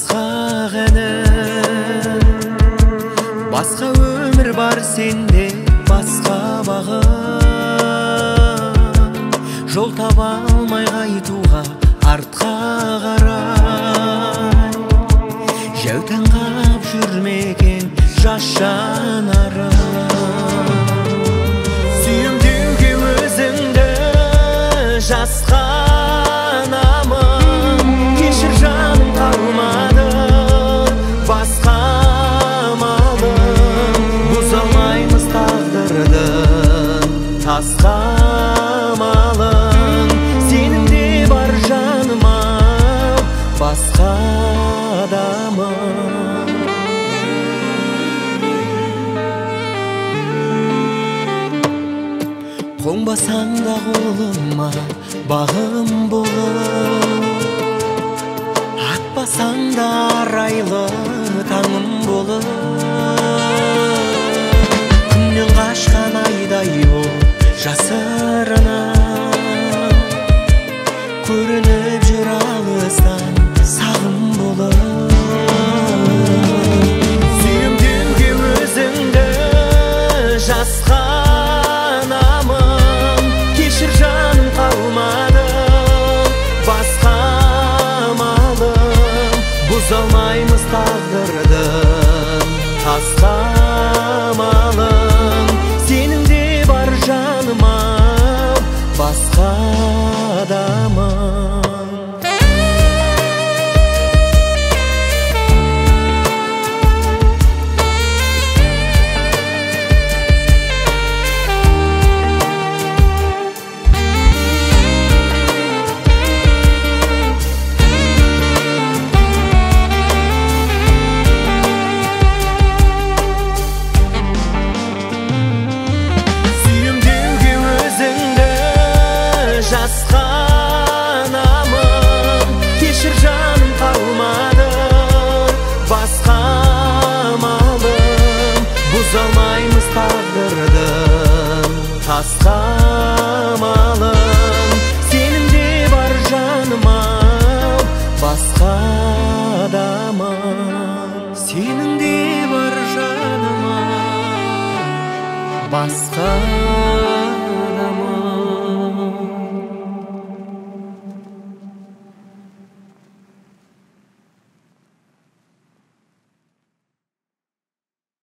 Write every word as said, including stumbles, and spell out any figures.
асқақ әнім. Басқа өмір бар сенде, басқа бағыт. Жол таба алмай қайтуға артқа қарай. Жәутең қап жүрмеген жас жанарым. Сүйемдеуге өзіңді жасқанамын. Кешір жаным қалмады басқа амалым. Бұза алмаймыз тағдырдың тасқа амалын. Сенің де бар жаныма басқа адамым. Қонбасаң да қолыма бағым болып, атпасаң да арайлы таңым болып. Күннен қашқан айдай боп жасырынып, көрініп жүр алыстан сағым болып. Сүйемдеуге өзіңді жасқанамын. Кешір жаным қалмады басқа амалым. Бұза алмаймыз тағдырдың тасқа амалын. Сенің де бар жаныма басқа адамым. Жасқанамын. Кешір жаным қалмады басқа амалым. Бұза алмаймыз тағдырдың тасқа амалын. Сенің де бар жаныма басқа адамым. Сенің де бар жаныма басқа